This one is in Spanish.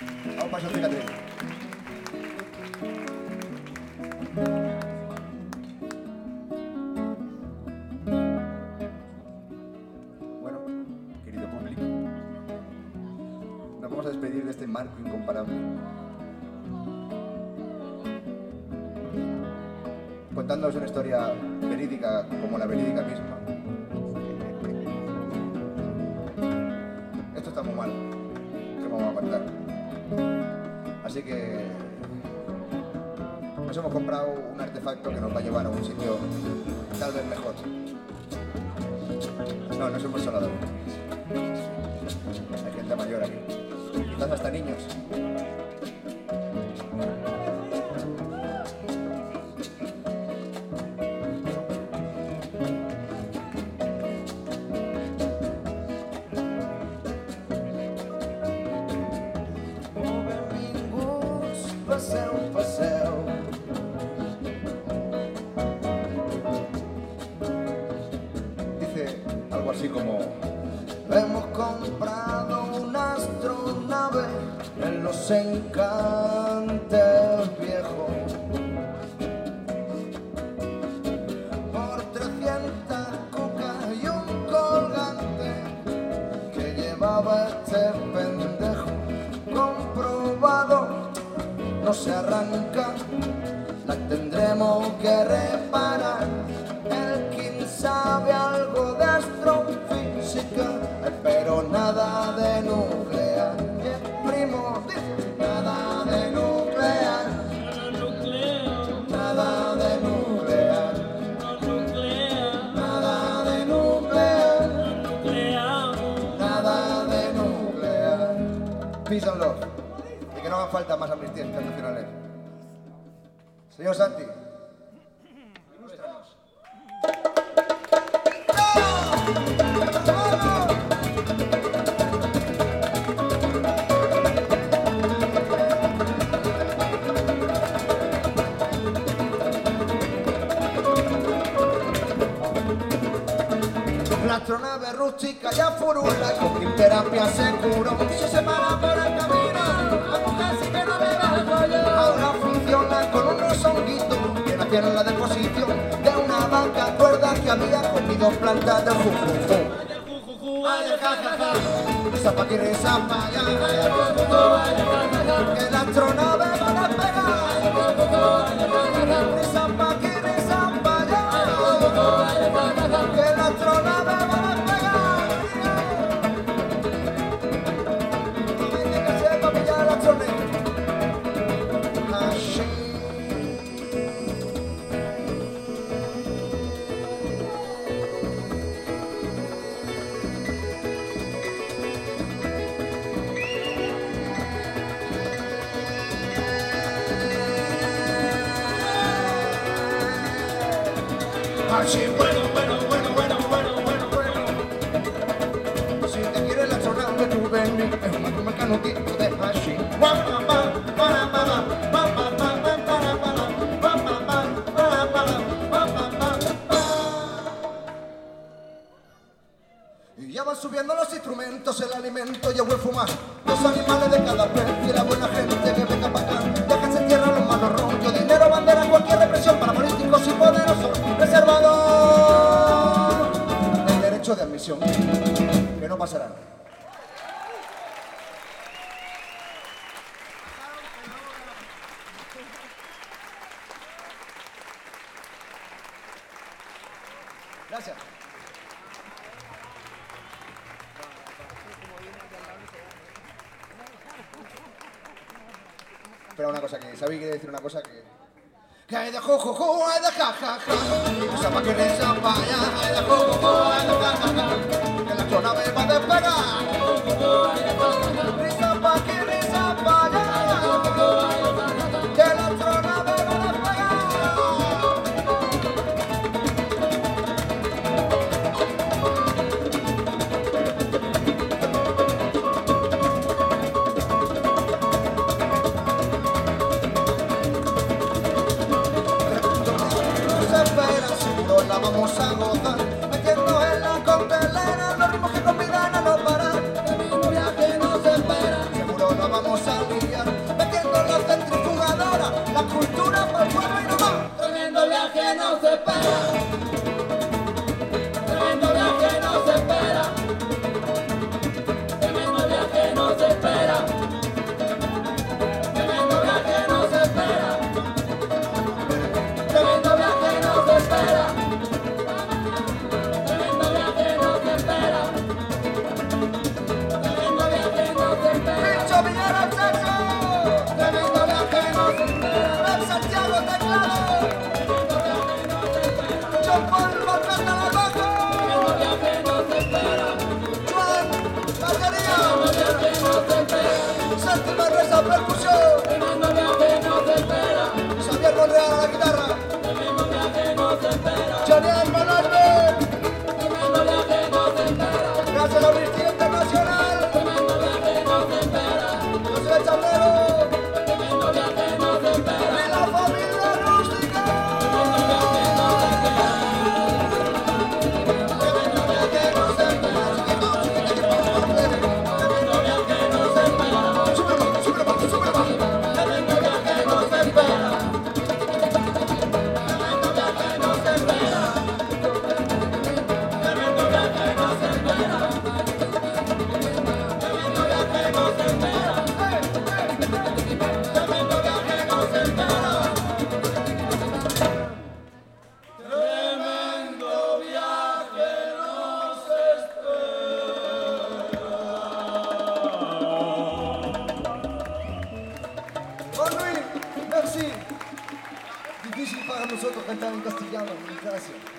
Vamos para esa cicatriz. Bueno, querido público, nos vamos a despedir de este marco incomparable, contándoos una historia verídica como la verídica misma. Esto está muy mal, ¿qué vamos a contar? Así que nos hemos comprado un artefacto que nos va a llevar a un sitio tal vez mejor. No, no somos solo adultos. Hay gente mayor aquí, quizás hasta niños. Paseo. Dice algo así como: hemos comprado una astronave en los Encantes viejos por 300 cucas y un colgante que llevaba este pendejo comprobado. No se arranca, la tendremos que reparar. El King sabe algo de astrofísica, pero nada de nuclear. Y el primo dice: nada de nuclear, nada de nuclear, nada de nuclear, nada de nuclear. Peace and love. Que no hagan falta más amnistías internacionales. Señor Santi, ilústranos. La astronave rústica ya furula, con quimioterapia seguro, se separa por el camino. Ahora funciona con unos honguitos que nacieron en la deposición de una vaca cuerda que había comido plantas de jujuju. Reza pa' aquí, reza pa' allá, que la astronave va a despegar. Reza pa' aquí, reza pa' allá, que la astronave va a despegar. Tiene que ser pa' pillar la astronave. Así, bueno. Si te quieres la astronave, tú ven, es un mecanotito de hashi. Y ya van subiendo los instrumentos, el alimento y el buen fumar. Los animales de cada especie, la buena gente que venga para acá. Déjense en tierra los malos rollos, dinero, bandera, cualquier represión para políticos y poderosos. Reservado el derecho de admisión, que no pasará. Gracias. Pero una cosa que, ¿sabéis que decir una cosa que hay de jujuju, hay de jajaja, esa pa' que reza pa' allá, hay de jujuju, hay de jajaja, que la astronave va a despegar. Reza pa' aquí, reza pa' allá, que la astronave va a la vamos a gozar, metiendo en la coctelera los ritmos que convidan a no parar. En un viaje no se espera. espera. Tremendo viaje nos espera. Tremendo viaje nos espera. Tremendo viaje nos espera. Tremendo viaje nos espera. Tremendo viaje nos espera. Tremendo viaje nos espera. Pincho Villar al saxo. Tremendo viaje nos espera. Rap Santiago teclado. Tremendo viaje nos espera. John Paul Barcata al bajo. Tremendo viaje nos espera. Juan batería. Tremendo viaje nos espera. Santi Manresa percusión. Tremendo viaje nos espera. Xavier Monreal a la guitarra. Tremendo viaje nos espera. Johnny Manalbe. Tremendo viaje nos espera. Gracias a la Universidad Internacional. Tremendo viaje nos espera. José Chablero. Tremendo viaje nos espera. Y la familia rústica. Tremendo viaje nos espera. Tremendo viaje nos espera. Tremendo viaje nos espera. Sube bajo, sube bajo, sube bajo. Tremendo viaje nos espera. Tremendo viaje nos espera. Tremendo viaje nos espera. Tremendo viaje nos espera. Tremendo viaje nos espera. Tremendo viaje nos espera. Bon Louis, merci. Difícil para nosotros cantar en castellano, gracias.